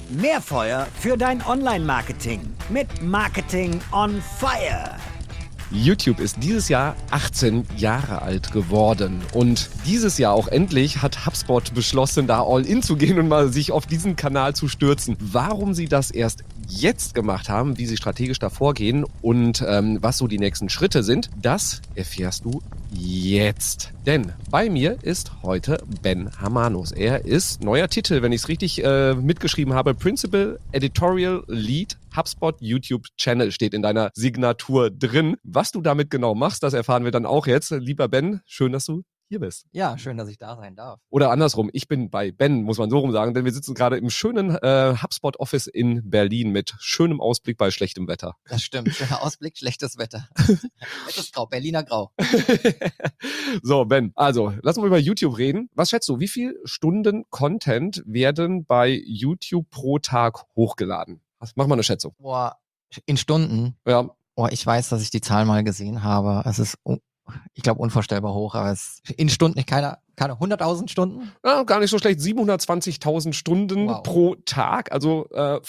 Mehr Feuer für dein Online-Marketing mit Marketing on Fire. YouTube ist dieses Jahr 18 Jahre alt geworden und dieses Jahr auch endlich hat HubSpot beschlossen, da all in zu gehen und mal sich auf diesen Kanal zu stürzen. Warum sie das erst jetzt gemacht haben, wie sie strategisch da vorgehen und was so die nächsten Schritte sind, das erfährst du jetzt. Denn bei mir ist heute Ben Hamanos. Er ist, neuer Titel, wenn ich es richtig mitgeschrieben habe, Principal Editorial Lead HubSpot YouTube Channel steht in deiner Signatur drin. Was du damit genau machst, das erfahren wir dann auch jetzt. Lieber Ben, schön, dass du hier bist. Ja, schön, dass ich da sein darf. Oder andersrum, ich bin bei Ben, muss man so rum sagen, denn wir sitzen gerade im schönen HubSpot Office in Berlin mit schönem Ausblick bei schlechtem Wetter. Das stimmt, schöner Ausblick, schlechtes Wetter. Nettes Grau, Berliner Grau. So, Ben, also lass uns mal über YouTube reden. Was schätzt du, wie viele Stunden Content werden bei YouTube pro Tag hochgeladen? Mach mal eine Schätzung. Boah, in Stunden? Ja. Boah, ich weiß, dass ich die Zahl mal gesehen habe. Es ist, ich glaube, unvorstellbar hoch, aber es in Stunden, keine 100.000 Stunden? Ja, gar nicht so schlecht. 720.000 Stunden pro Tag, also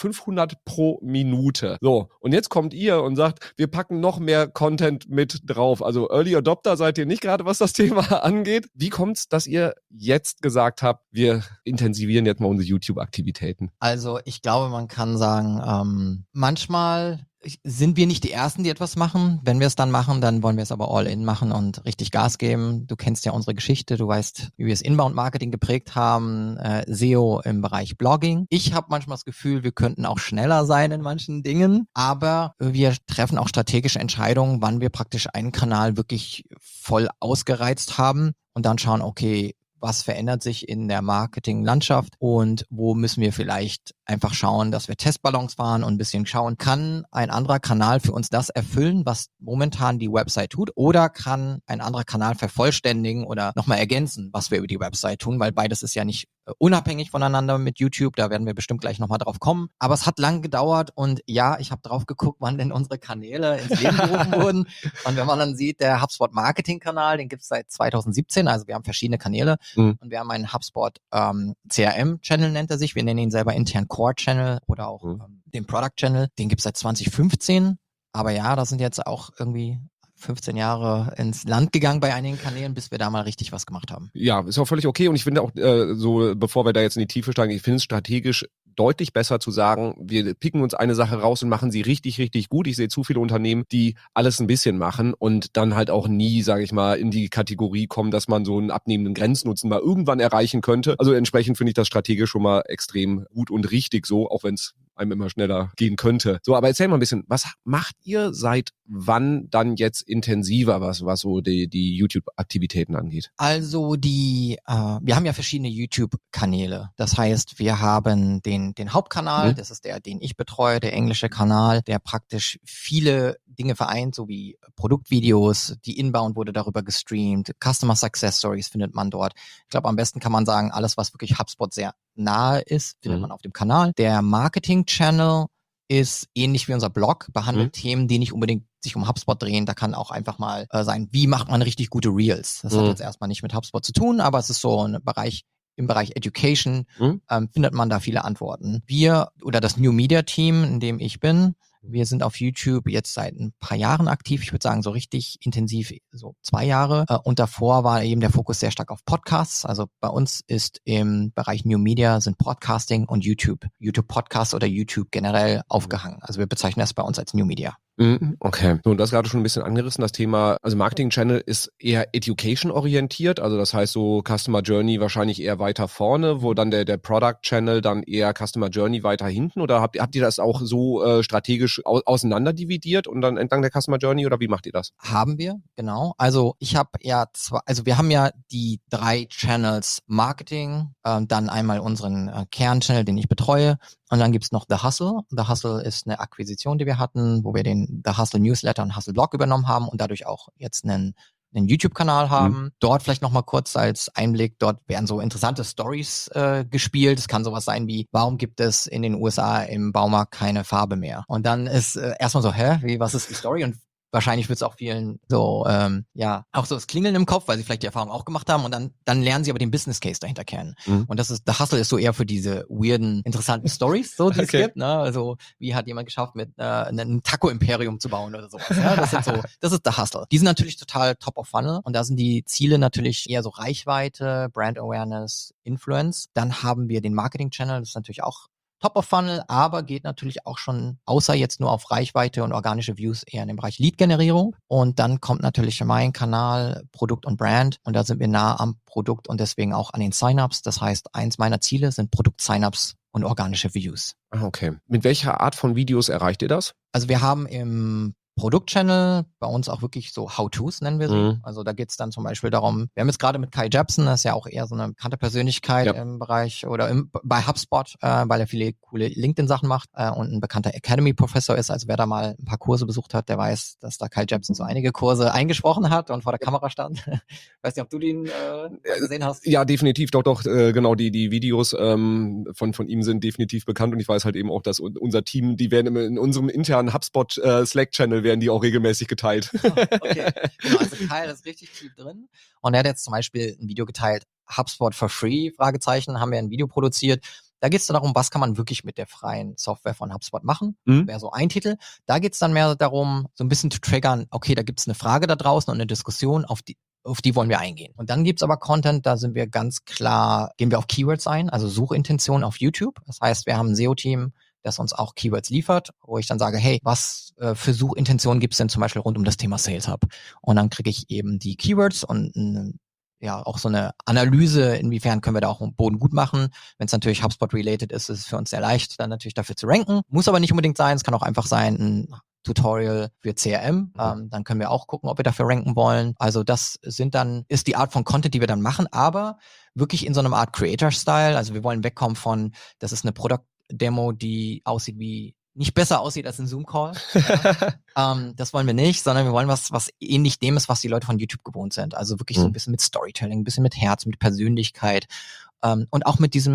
500 pro Minute. So, und jetzt kommt ihr und sagt, wir packen noch mehr Content mit drauf. Also Early Adopter seid ihr nicht gerade, was das Thema angeht. Wie kommt's, dass ihr jetzt gesagt habt, wir intensivieren jetzt mal unsere YouTube-Aktivitäten? Also ich glaube, man kann sagen, manchmal sind wir nicht die Ersten, die etwas machen. Wenn wir es dann machen, dann wollen wir es aber all in machen und richtig Gas geben. Du kennst ja unsere Geschichte, du weißt, wie wir das Inbound-Marketing geprägt haben, SEO im Bereich Blogging. Ich habe manchmal das Gefühl, wir könnten auch schneller sein in manchen Dingen, aber wir treffen auch strategische Entscheidungen, wann wir praktisch einen Kanal wirklich voll ausgereizt haben und dann schauen, okay, was verändert sich in der Marketinglandschaft und wo müssen wir vielleicht einfach schauen, dass wir Testballons fahren und ein bisschen schauen, kann ein anderer Kanal für uns das erfüllen, was momentan die Website tut, oder kann ein anderer Kanal vervollständigen oder nochmal ergänzen, was wir über die Website tun, weil beides ist ja nicht unabhängig voneinander mit YouTube, da werden wir bestimmt gleich nochmal drauf kommen. Aber es hat lang gedauert und ja, ich habe drauf geguckt, wann denn unsere Kanäle ins Leben gerufen wurden. Und wenn man dann sieht, der HubSpot Marketing Kanal, den gibt's seit 2017, also wir haben verschiedene Kanäle und wir haben einen HubSpot CRM Channel, nennt er sich, wir nennen ihn selber intern Core Channel oder auch den Product Channel, den gibt's seit 2015. Aber ja, da sind jetzt auch irgendwie 15 Jahre ins Land gegangen bei einigen Kanälen, bis wir da mal richtig was gemacht haben. Ja, ist auch völlig okay und ich finde auch so, bevor wir da jetzt in die Tiefe steigen, ich finde es strategisch deutlich besser zu sagen, wir picken uns eine Sache raus und machen sie richtig, richtig gut. Ich sehe zu viele Unternehmen, die alles ein bisschen machen und dann halt auch nie, sage ich mal, in die Kategorie kommen, dass man so einen abnehmenden Grenznutzen mal irgendwann erreichen könnte. Also entsprechend finde ich das strategisch schon mal extrem gut und richtig so, auch wenn es einem immer schneller gehen könnte. So, aber erzähl mal ein bisschen, was macht ihr seit wann dann jetzt intensiver, was so die YouTube-Aktivitäten angeht? Also wir haben ja verschiedene YouTube-Kanäle. Das heißt, wir haben den Hauptkanal, das ist der, den ich betreue, der englische Kanal, der praktisch viele Dinge vereint, so wie Produktvideos, die Inbound wurde darüber gestreamt, Customer Success Stories findet man dort. Ich glaube, am besten kann man sagen, alles, was wirklich HubSpot sehr nahe ist, findet man auf dem Kanal. Der Marketing-Channel ist ähnlich wie unser Blog, behandelt Themen, die nicht unbedingt sich um HubSpot drehen. Da kann auch einfach mal sein, wie macht man richtig gute Reels? Das hat jetzt erstmal nicht mit HubSpot zu tun, aber es ist so ein Bereich, im Bereich Education findet man da viele Antworten. Wir oder das New Media Team, in dem ich bin, wir sind auf YouTube jetzt seit ein paar Jahren aktiv. Ich würde sagen, so richtig intensiv, so 2 Jahre. Und davor war eben der Fokus sehr stark auf Podcasts. Also bei uns ist im Bereich New Media sind Podcasting und YouTube Podcasts oder YouTube generell aufgehangen. Also wir bezeichnen das bei uns als New Media. Okay. So, und das gerade schon ein bisschen angerissen, das Thema, also Marketing-Channel ist eher Education-orientiert, also das heißt so Customer Journey wahrscheinlich eher weiter vorne, wo dann der Product-Channel dann eher Customer Journey weiter hinten, oder habt ihr das auch so strategisch auseinander dividiert und dann entlang der Customer Journey, oder wie macht ihr das? Haben wir, genau. Also ich habe ja wir haben ja die 3 Channels Marketing, dann einmal unseren Kern-Channel, den ich betreue, und dann gibt's noch The Hustle. The Hustle ist eine Akquisition, die wir hatten, wo wir den The Hustle Newsletter und Hustle Blog übernommen haben und dadurch auch jetzt einen YouTube-Kanal haben. Dort vielleicht nochmal kurz als Einblick, dort werden so interessante Stories gespielt. Es kann sowas sein wie, warum gibt es in den USA im Baumarkt keine Farbe mehr? Und dann ist erstmal so, was ist die Story? Und wahrscheinlich wird es auch vielen so, auch so das Klingeln im Kopf, weil sie vielleicht die Erfahrung auch gemacht haben und dann lernen sie aber den Business Case dahinter kennen. Und The Hustle ist so eher für diese weirden, interessanten Stories, so, die es gibt, ne? Also, wie hat jemand geschafft, mit einem Taco-Imperium zu bauen oder sowas, ja? Das ist The Hustle. Die sind natürlich total top of funnel und da sind die Ziele natürlich eher so Reichweite, Brand Awareness, Influence. Dann haben wir den Marketing-Channel, das ist natürlich auch Top of Funnel, aber geht natürlich auch schon, außer jetzt nur auf Reichweite und organische Views, eher in den Bereich Lead-Generierung. Und dann kommt natürlich mein Kanal Produkt und Brand und da sind wir nah am Produkt und deswegen auch an den Sign-ups. Das heißt, eins meiner Ziele sind Produkt-Sign-ups und organische Views. Ah, okay. Mit welcher Art von Videos erreicht ihr das? Also wir haben im Produktchannel, bei uns auch wirklich so How-Tos nennen wir sie. Also da geht's dann zum Beispiel darum, wir haben jetzt gerade mit Kai Jepsen, das ist ja auch eher so eine bekannte Persönlichkeit im Bereich oder bei HubSpot, weil er viele coole LinkedIn-Sachen macht und ein bekannter Academy-Professor ist. Also wer da mal ein paar Kurse besucht hat, der weiß, dass da Kai Jepsen so einige Kurse eingesprochen hat und vor der Kamera stand. Weiß nicht, ob du den gesehen hast. Ja, definitiv, doch, genau, die Videos von ihm sind definitiv bekannt und ich weiß halt eben auch, dass unser Team, die werden in unserem internen HubSpot Slack-Channel werden die auch regelmäßig geteilt. Okay, genau, also Kai ist richtig tief drin und er hat jetzt zum Beispiel ein Video geteilt, HubSpot for free, Fragezeichen, haben wir ein Video produziert. Da geht es darum, was kann man wirklich mit der freien Software von HubSpot machen. Wäre so ein Titel. Da geht es dann mehr darum, so ein bisschen zu triggern, okay, da gibt es eine Frage da draußen und eine Diskussion, auf die wollen wir eingehen. Und dann gibt's aber Content, da sind wir ganz klar, gehen wir auf Keywords ein, also Suchintention auf YouTube. Das heißt, wir haben ein SEO-Team, das uns auch Keywords liefert, wo ich dann sage, hey, was für Suchintentionen gibt's denn zum Beispiel rund um das Thema Sales Hub? Und dann kriege ich eben die Keywords und auch so eine Analyse, inwiefern können wir da auch einen Boden gut machen. Wenn es natürlich HubSpot-related ist, ist es für uns sehr leicht, dann natürlich dafür zu ranken. Muss aber nicht unbedingt sein, es kann auch einfach sein, ein Tutorial für CRM, dann können wir auch gucken, ob wir dafür ranken wollen. Also das ist die Art von Content, die wir dann machen, aber wirklich in so einem Art Creator-Style. Also wir wollen wegkommen von, das ist eine Product-Demo, die nicht besser aussieht als ein Zoom-Call. Das wollen wir nicht, sondern wir wollen was ähnlich dem ist, was die Leute von YouTube gewohnt sind. Also wirklich so ein bisschen mit Storytelling, ein bisschen mit Herz, mit Persönlichkeit und auch mit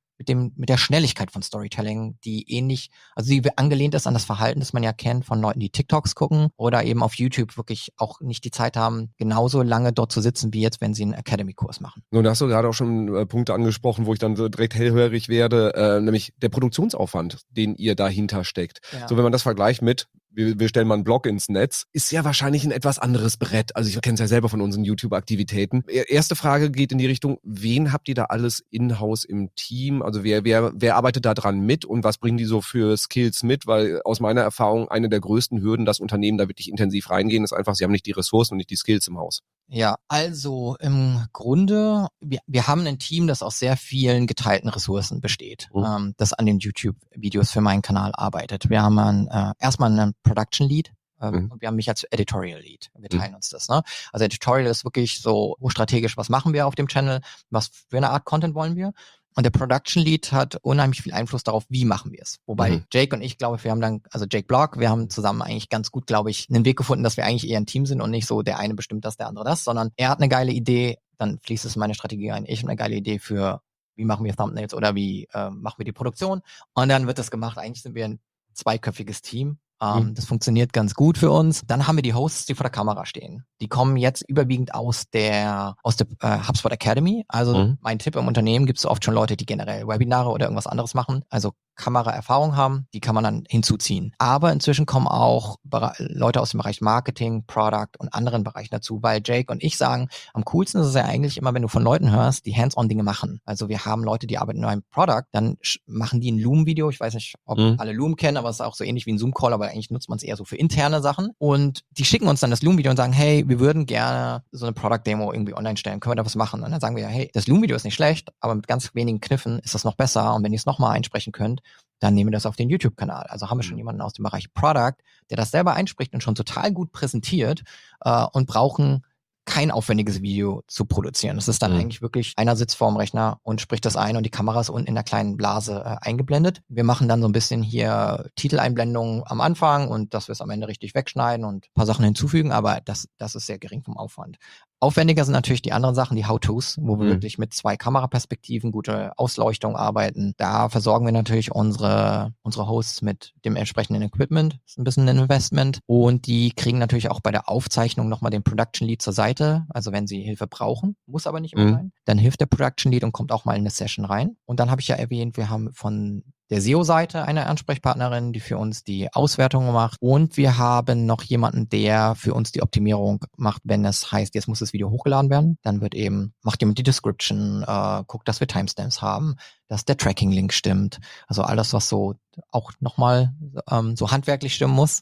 der Schnelligkeit von Storytelling, die angelehnt ist an das Verhalten, das man ja kennt von Leuten, die TikToks gucken oder eben auf YouTube wirklich auch nicht die Zeit haben, genauso lange dort zu sitzen, wie jetzt, wenn sie einen Academy-Kurs machen. Nun, da hast du gerade auch schon Punkte angesprochen, wo ich dann so direkt hellhörig werde, nämlich der Produktionsaufwand, den ihr dahinter steckt. Ja. So, wenn man das vergleicht mit wir stellen mal einen Blog ins Netz, ist ja wahrscheinlich ein etwas anderes Brett. Also ich kenne es ja selber von unseren YouTube-Aktivitäten. Erste Frage geht in die Richtung, wen habt ihr da alles in-house im Team? Also wer arbeitet da dran mit und was bringen die so für Skills mit? Weil aus meiner Erfahrung eine der größten Hürden, dass Unternehmen da wirklich intensiv reingehen, ist einfach, sie haben nicht die Ressourcen und nicht die Skills im Haus. Ja, also im Grunde, wir haben ein Team, das aus sehr vielen geteilten Ressourcen besteht, das an den YouTube-Videos für meinen Kanal arbeitet. Wir haben erstmal einen Production Lead und wir haben mich als Editorial Lead. Wir teilen uns das. Ne? Also Editorial ist wirklich so strategisch, was machen wir auf dem Channel, was für eine Art Content wollen wir. Und der Production Lead hat unheimlich viel Einfluss darauf, wie machen wir es. Wobei Jake und ich, glaube ich, Jake Block, wir haben zusammen eigentlich ganz gut, glaube ich, einen Weg gefunden, dass wir eigentlich eher ein Team sind und nicht so, der eine bestimmt das, der andere das, sondern er hat eine geile Idee, dann fließt es in meine Strategie ein. Ich habe eine geile Idee für, wie machen wir Thumbnails oder wie machen wir die Produktion. Und dann wird das gemacht. Eigentlich sind wir ein zweiköpfiges Team. Das funktioniert ganz gut für uns. Dann haben wir die Hosts, die vor der Kamera stehen. Die kommen jetzt überwiegend aus der HubSpot Academy. Also mein Tipp, im Unternehmen gibt es oft schon Leute, die generell Webinare oder irgendwas anderes machen. Also Kameraerfahrung haben, die kann man dann hinzuziehen. Aber inzwischen kommen auch Leute aus dem Bereich Marketing, Product und anderen Bereichen dazu, weil Jake und ich sagen, am coolsten ist es ja eigentlich immer, wenn du von Leuten hörst, die Hands-on-Dinge machen. Also wir haben Leute, die arbeiten in einem Product, dann machen die ein Loom-Video. Ich weiß nicht, ob alle Loom kennen, aber es ist auch so ähnlich wie ein Zoom-Call, aber eigentlich nutzt man es eher so für interne Sachen. Und die schicken uns dann das Loom-Video und sagen, hey, wir würden gerne so eine Product-Demo irgendwie online stellen. Können wir da was machen? Und dann sagen wir ja, hey, das Loom-Video ist nicht schlecht, aber mit ganz wenigen Kniffen ist das noch besser. Und wenn ihr es nochmal einsprechen könnt, dann nehmen wir das auf den YouTube-Kanal. Also haben wir schon jemanden aus dem Bereich Product, der das selber einspricht und schon total gut präsentiert und brauchen kein aufwendiges Video zu produzieren. Das ist dann eigentlich wirklich, einer sitzt vorm Rechner und spricht das ein und die Kamera ist unten in der kleinen Blase eingeblendet. Wir machen dann so ein bisschen hier Titeleinblendungen am Anfang und dass wir es am Ende richtig wegschneiden und ein paar Sachen hinzufügen, aber das ist sehr gering vom Aufwand. Aufwendiger sind natürlich die anderen Sachen, die How-Tos, wo wir Mhm. wirklich mit 2 Kameraperspektiven, gute Ausleuchtung arbeiten. Da versorgen wir natürlich unsere Hosts mit dem entsprechenden Equipment. Das ist ein bisschen ein Investment. Und die kriegen natürlich auch bei der Aufzeichnung nochmal den Production Lead zur Seite. Also wenn sie Hilfe brauchen, muss aber nicht immer sein, dann hilft der Production Lead und kommt auch mal in eine Session rein. Und dann habe ich ja erwähnt, wir haben von der SEO-Seite eine Ansprechpartnerin, die für uns die Auswertung macht. Und wir haben noch jemanden, der für uns die Optimierung macht, wenn es heißt, jetzt muss das Video hochgeladen werden. Dann macht jemand die Description, guckt, dass wir Timestamps haben, dass der Tracking-Link stimmt. Also alles, was so auch nochmal so handwerklich stimmen muss.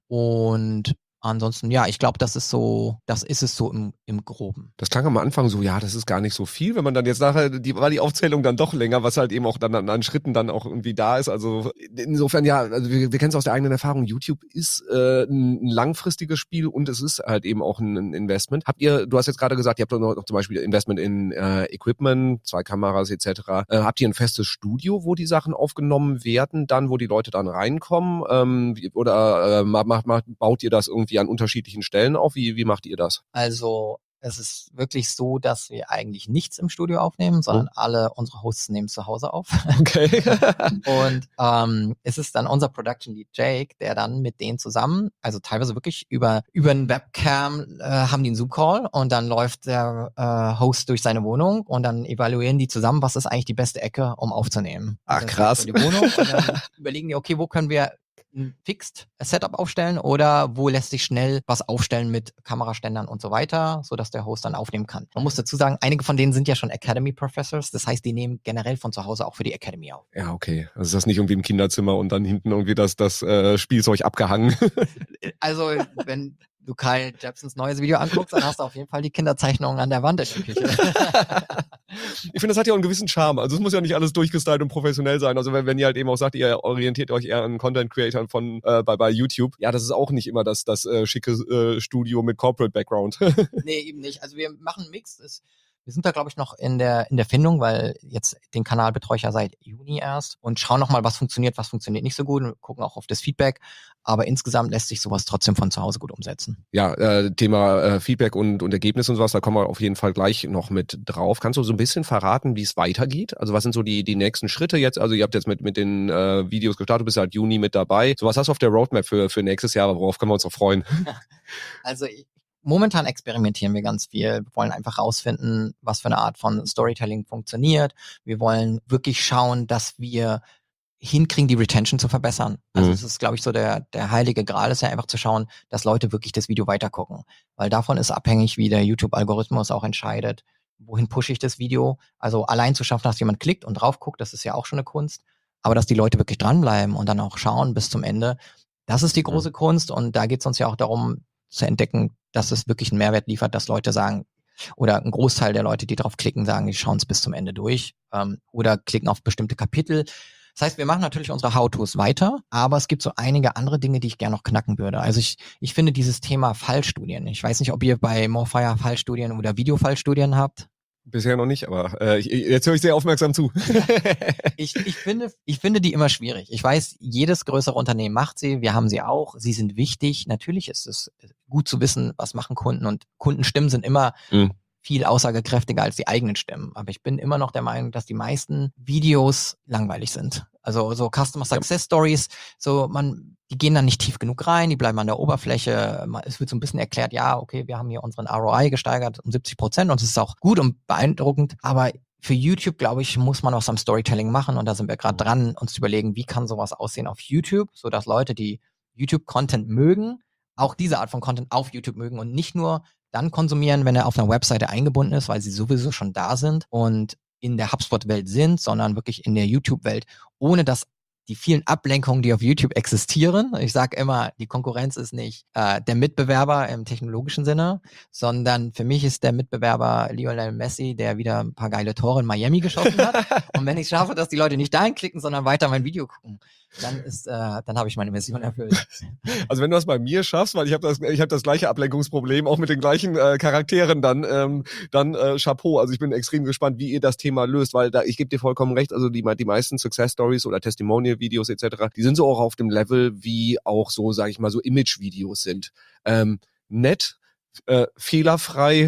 Und ansonsten, ja, ich glaube, das ist es so im Groben. Das klang am Anfang so, ja, das ist gar nicht so viel, wenn man dann jetzt nachher, war die Aufzählung dann doch länger, was halt eben auch dann an Schritten dann auch irgendwie da ist. Also insofern, ja, also wir kennen es aus der eigenen Erfahrung, YouTube ist ein langfristiges Spiel und es ist halt eben auch ein Investment. Du hast jetzt gerade gesagt, ihr habt noch zum Beispiel Investment in Equipment, 2 Kameras etc. Habt ihr ein festes Studio, wo die Sachen aufgenommen werden, dann, wo die Leute dann reinkommen? Oder baut ihr das irgendwie an unterschiedlichen Stellen auf? Wie macht ihr das? Also es ist wirklich so, dass wir eigentlich nichts im Studio aufnehmen, sondern alle unsere Hosts nehmen zu Hause auf. Okay. Und es ist dann unser Production Lead Jake, der dann mit denen zusammen, also teilweise wirklich über einen Webcam haben die einen Zoom-Call und dann läuft der Host durch seine Wohnung und dann evaluieren die zusammen, was ist eigentlich die beste Ecke, um aufzunehmen. Ach, Also krass. Die Wohnung und dann überlegen die, okay, wo können wir ein Fixed Setup aufstellen oder wo lässt sich schnell was aufstellen mit Kameraständern und so weiter, sodass der Host dann aufnehmen kann. Man muss dazu sagen, einige von denen sind ja schon Academy Professors, das heißt, die nehmen generell von zu Hause auch für die Academy auf. Ja, okay. Also ist das nicht irgendwie im Kinderzimmer und dann hinten irgendwie das Spielzeug abgehangen? Also, wenn du Kyle Jepsons neues Video anguckst, dann hast du auf jeden Fall die Kinderzeichnungen an der Wand in der Küche. Ich finde, das hat ja auch einen gewissen Charme. Also es muss ja nicht alles durchgestylt und professionell sein. Also wenn ihr halt eben auch sagt, ihr orientiert euch eher an Content-Creatern bei YouTube, ja, das ist auch nicht immer das schicke Studio mit Corporate-Background. Nee, eben nicht. Also wir machen einen Mix. Wir sind da, glaube ich, noch in der Findung, weil jetzt den Kanal betreue ich ja seit Juni erst und schauen nochmal, was funktioniert nicht so gut und gucken auch auf das Feedback. Aber insgesamt lässt sich sowas trotzdem von zu Hause gut umsetzen. Ja, Thema Feedback und Ergebnisse und sowas, da kommen wir auf jeden Fall gleich noch mit drauf. Kannst du so ein bisschen verraten, wie es weitergeht? Also was sind so die nächsten Schritte jetzt? Also ihr habt jetzt mit den Videos gestartet, du bist seit Juni mit dabei. So was hast du auf der Roadmap für nächstes Jahr? Worauf können wir uns noch freuen? Also momentan experimentieren wir ganz viel. Wir wollen einfach rausfinden, was für eine Art von Storytelling funktioniert. Wir wollen wirklich schauen, dass wir hinkriegen, die Retention zu verbessern. Also es ist, glaube ich, so der heilige Gral ist ja einfach zu schauen, dass Leute wirklich das Video weitergucken. Weil davon ist abhängig, wie der YouTube-Algorithmus auch entscheidet, wohin pushe ich das Video. Also allein zu schaffen, dass jemand klickt und drauf guckt, das ist ja auch schon eine Kunst. Aber dass die Leute wirklich dranbleiben und dann auch schauen bis zum Ende, das ist die große Kunst. Und da geht es uns ja auch darum, zu entdecken, dass es wirklich einen Mehrwert liefert, dass Leute sagen, oder ein Großteil der Leute, die drauf klicken, sagen, die schauen es bis zum Ende durch oder klicken auf bestimmte Kapitel. Das heißt, wir machen natürlich unsere How-Tos weiter, aber es gibt so einige andere Dinge, die ich gerne noch knacken würde. Also ich finde dieses Thema Fallstudien, ich weiß nicht, ob ihr bei Morefire Fallstudien oder Videofallstudien habt. Bisher noch nicht, aber jetzt höre ich sehr aufmerksam zu. Ich finde die immer schwierig. Ich weiß, jedes größere Unternehmen macht sie, wir haben sie auch, sie sind wichtig. Natürlich ist es gut zu wissen, was machen Kunden und Kundenstimmen sind immer viel aussagekräftiger als die eigenen Stimmen. Aber ich bin immer noch der Meinung, dass die meisten Videos langweilig sind. Also so Customer Success Stories, die gehen dann nicht tief genug rein, die bleiben an der Oberfläche. Es wird so ein bisschen erklärt, ja, okay, wir haben hier unseren ROI gesteigert um 70% und es ist auch gut und beeindruckend. Aber für YouTube, glaube ich, muss man was am Storytelling machen und da sind wir gerade dran, uns zu überlegen, wie kann sowas aussehen auf YouTube, sodass Leute, die YouTube-Content mögen, auch diese Art von Content auf YouTube mögen und nicht nur dann konsumieren, wenn er auf einer Webseite eingebunden ist, weil sie sowieso schon da sind und in der HubSpot-Welt sind, sondern wirklich in der YouTube-Welt, ohne dass die vielen Ablenkungen, die auf YouTube existieren. Ich sage immer, die Konkurrenz ist nicht der Mitbewerber im technologischen Sinne, sondern für mich ist der Mitbewerber Lionel Messi, der wieder ein paar geile Tore in Miami geschossen hat. Und wenn ich schaffe, dass die Leute nicht dahin klicken, sondern weiter mein Video gucken, dann habe ich meine Mission erfüllt. Also wenn du das bei mir schaffst, weil ich habe das gleiche Ablenkungsproblem, auch mit den gleichen Charakteren, dann Chapeau. Also ich bin extrem gespannt, wie ihr das Thema löst, weil ich gebe dir vollkommen recht, also die meisten Success Stories oder Testimonial-Videos etc., die sind so auch auf dem Level, wie auch so, sage ich mal, so Image-Videos sind. Nett, fehlerfrei,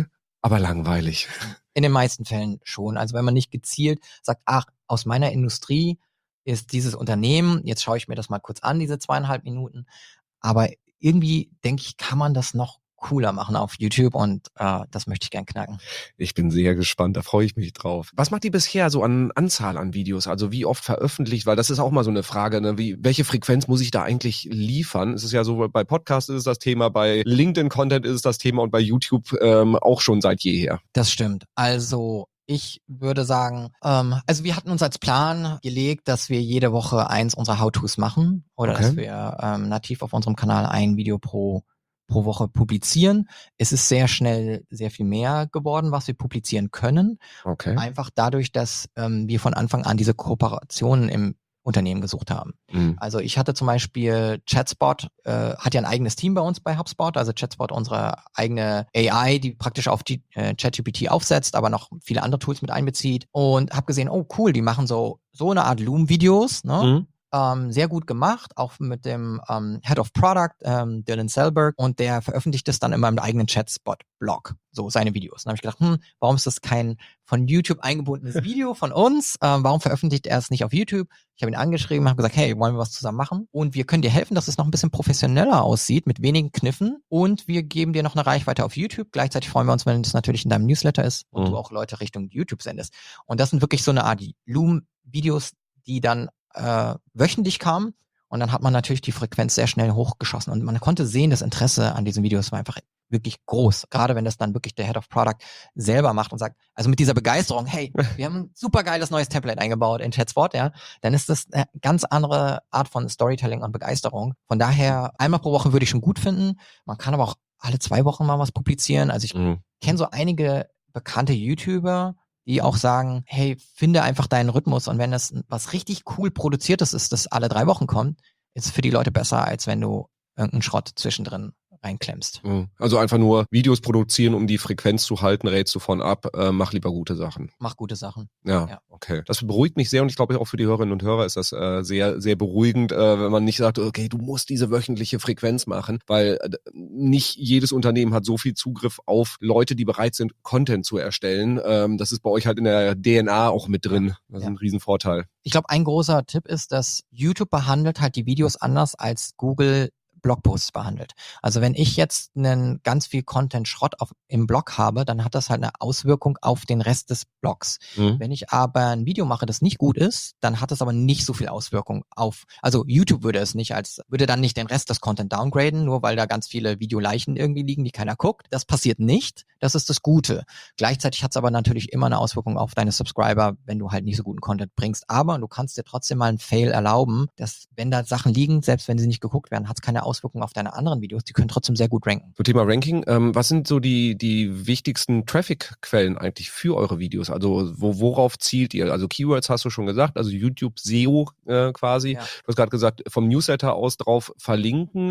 Aber langweilig. In den meisten Fällen schon. Also wenn man nicht gezielt sagt, ach, aus meiner Industrie ist dieses Unternehmen, jetzt schaue ich mir das mal kurz an, diese 2,5 Minuten. Aber irgendwie, denke ich, kann man das noch cooler machen auf YouTube und das möchte ich gern knacken. Ich bin sehr gespannt, da freue ich mich drauf. Was macht ihr bisher so an Anzahl an Videos? Also wie oft veröffentlicht? Weil das ist auch mal so eine Frage, ne? Welche Frequenz muss ich da eigentlich liefern? Es ist ja so, bei Podcasts ist es das Thema, bei LinkedIn-Content ist es das Thema und bei YouTube auch schon seit jeher. Das stimmt. Also ich würde sagen, also wir hatten uns als Plan gelegt, dass wir jede Woche eins unserer How-Tos machen oder Okay. dass wir nativ auf unserem Kanal ein Video pro Woche publizieren. Es ist sehr schnell sehr viel mehr geworden, was wir publizieren können. Okay. Einfach dadurch, dass wir von Anfang an diese Kooperationen im Unternehmen gesucht haben. Mhm. Also ich hatte zum Beispiel Chatspot, hat ja ein eigenes Team bei uns bei HubSpot, also Chatspot unsere eigene AI, die praktisch auf die ChatGPT aufsetzt, aber noch viele andere Tools mit einbezieht und habe gesehen, oh cool, die machen so eine Art Loom-Videos, ne? Mhm. Sehr gut gemacht, auch mit dem Head of Product, Dylan Selberg, und der veröffentlicht es dann in meinem eigenen Chatspot-Blog, so seine Videos. Dann habe ich gedacht, warum ist das kein von YouTube eingebundenes Video von uns? Warum veröffentlicht er es nicht auf YouTube? Ich habe ihn angeschrieben, habe gesagt, hey, wollen wir was zusammen machen? Und wir können dir helfen, dass es noch ein bisschen professioneller aussieht, mit wenigen Kniffen. Und wir geben dir noch eine Reichweite auf YouTube. Gleichzeitig freuen wir uns, wenn es natürlich in deinem Newsletter ist und du auch Leute Richtung YouTube sendest. Und das sind wirklich so eine Art Loom-Videos, die dann wöchentlich kamen. Und dann hat man natürlich die Frequenz sehr schnell hochgeschossen. Und man konnte sehen, das Interesse an diesen Videos war einfach wirklich groß. Gerade wenn das dann wirklich der Head of Product selber macht und sagt, also mit dieser Begeisterung, hey, wir haben ein super geiles neues Template eingebaut in Chatspot, ja, dann ist das eine ganz andere Art von Storytelling und Begeisterung. Von daher, einmal pro Woche würde ich schon gut finden. Man kann aber auch alle 2 Wochen mal was publizieren. Also ich kenne so einige bekannte YouTuber, die auch sagen, hey, finde einfach deinen Rhythmus, und wenn das was richtig cool produziertes ist, das alle 3 Wochen kommt, ist es für die Leute besser, als wenn du irgendeinen Schrott zwischendrin reinklemmst. Also einfach nur Videos produzieren, um die Frequenz zu halten, rätst du von ab, mach lieber gute Sachen. Mach gute Sachen. Ja, okay. Das beruhigt mich sehr und ich glaube auch für die Hörerinnen und Hörer ist das sehr, sehr beruhigend, wenn man nicht sagt, okay, du musst diese wöchentliche Frequenz machen, weil nicht jedes Unternehmen hat so viel Zugriff auf Leute, die bereit sind, Content zu erstellen. Das ist bei euch halt in der DNA auch mit drin. Das ist ein Riesenvorteil. Ich glaube, ein großer Tipp ist, dass YouTube behandelt halt die Videos anders als Google Blogposts behandelt. Also wenn ich jetzt einen ganz viel Content-Schrott im Blog habe, dann hat das halt eine Auswirkung auf den Rest des Blogs. Wenn ich aber ein Video mache, das nicht gut ist, dann hat das aber nicht so viel Auswirkung also YouTube würde dann nicht den Rest des Content downgraden, nur weil da ganz viele Videoleichen irgendwie liegen, die keiner guckt. Das passiert nicht. Das ist das Gute. Gleichzeitig hat es aber natürlich immer eine Auswirkung auf deine Subscriber, wenn du halt nicht so guten Content bringst. Aber du kannst dir trotzdem mal einen Fail erlauben, dass wenn da Sachen liegen, selbst wenn sie nicht geguckt werden, hat es keine Auswirkungen auf deine anderen Videos, die können trotzdem sehr gut ranken. Zum Thema Ranking, was sind so die wichtigsten Traffic-Quellen eigentlich für eure Videos? Also worauf zielt ihr? Also Keywords hast du schon gesagt, also YouTube SEO quasi. Ja. Du hast gerade gesagt, vom Newsletter aus drauf verlinken.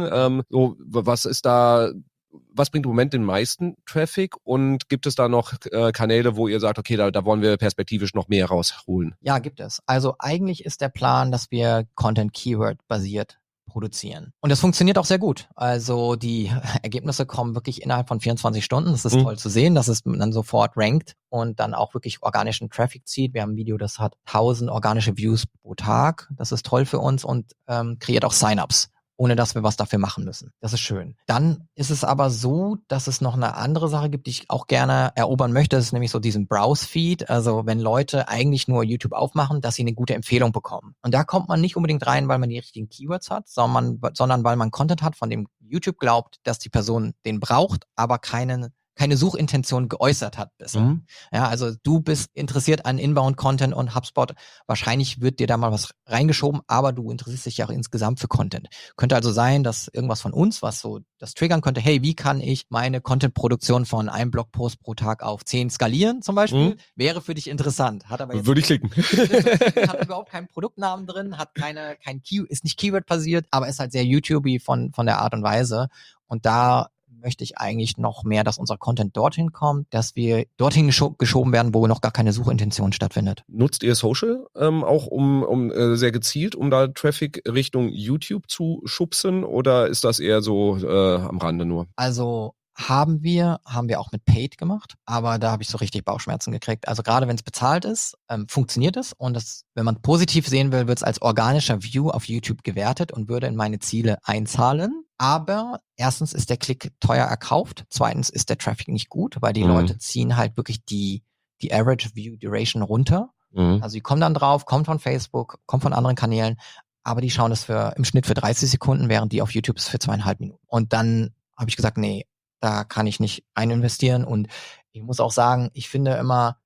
Was bringt im Moment den meisten Traffic und gibt es da noch Kanäle, wo ihr sagt, okay, da wollen wir perspektivisch noch mehr rausholen? Ja, gibt es. Also eigentlich ist der Plan, dass wir Content Keyword basiert produzieren. Und das funktioniert auch sehr gut. Also die Ergebnisse kommen wirklich innerhalb von 24 Stunden. Das ist toll zu sehen, dass es dann sofort rankt und dann auch wirklich organischen Traffic zieht. Wir haben ein Video, das hat 1000 organische Views pro Tag. Das ist toll für uns und kreiert auch Sign-ups, ohne dass wir was dafür machen müssen. Das ist schön. Dann ist es aber so, dass es noch eine andere Sache gibt, die ich auch gerne erobern möchte. Das ist nämlich so diesen Browse-Feed. Also wenn Leute eigentlich nur YouTube aufmachen, dass sie eine gute Empfehlung bekommen. Und da kommt man nicht unbedingt rein, weil man die richtigen Keywords hat, sondern weil man Content hat, von dem YouTube glaubt, dass die Person den braucht, aber keine Suchintention geäußert hat bisher. Ja, also du bist interessiert an Inbound-Content und HubSpot. Wahrscheinlich wird dir da mal was reingeschoben, aber du interessierst dich ja auch insgesamt für Content. Könnte also sein, dass irgendwas von uns, was so das triggern könnte, hey, wie kann ich meine Content-Produktion von einem Blogpost pro Tag auf 10 skalieren zum Beispiel, wäre für dich interessant. Hat aber jetzt würde ich klicken. Hat überhaupt keinen Produktnamen drin, ist nicht Keyword-basiert, aber ist halt sehr YouTubey von der Art und Weise. Und da möchte ich eigentlich noch mehr, dass unser Content dorthin kommt, dass wir dorthin geschoben werden, wo noch gar keine Suchintention stattfindet. Nutzt ihr Social auch um sehr gezielt, um da Traffic Richtung YouTube zu schubsen oder ist das eher so am Rande nur? Also haben wir auch mit Paid gemacht, aber da habe ich so richtig Bauchschmerzen gekriegt. Also gerade wenn es bezahlt ist, funktioniert es und wenn man positiv sehen will, wird es als organischer View auf YouTube gewertet und würde in meine Ziele einzahlen. Aber erstens ist der Klick teuer erkauft, zweitens ist der Traffic nicht gut, weil die Leute ziehen halt wirklich die Average View Duration runter. Also die kommen dann drauf, kommt von Facebook, kommt von anderen Kanälen, aber die schauen das im Schnitt für 30 Sekunden, während die auf YouTube ist für 2,5 Minuten. Und dann habe ich gesagt, nee, da kann ich nicht eininvestieren. Und ich muss auch sagen, ich finde immer